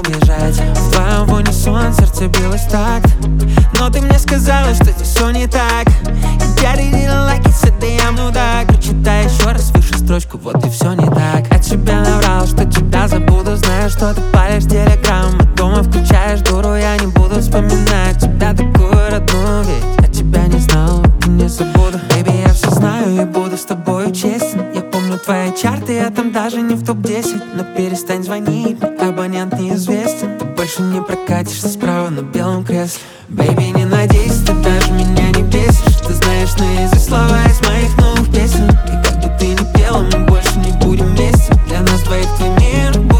бежать. В твоем в унисон сердце билось так, но ты мне сказала, что здесь все не так. Я really like it, said that I'm мудак. Прочитай еще раз выше строчку, вот и все не так. Я тебе наврал, что тебя забуду, знаю, что ты палишь телеграм, а дома включаешь дуру, я не буду вспоминать тебя такую родную, ведь я тебя не знал, и не забуду. Baby, я все знаю и буду с тобой честен. Я помню твои чарты, я там даже не в топ-10. Но перестань звонить, абонент неизвестен. Ты больше не прокатишься справа на белом кресле. Baby, не надейся, ты даже меня не бесишь. Ты знаешь наизусть слова из моих новых песен. И как бы ты ни пела, мы больше не будем вместе. Для нас двоих твой мир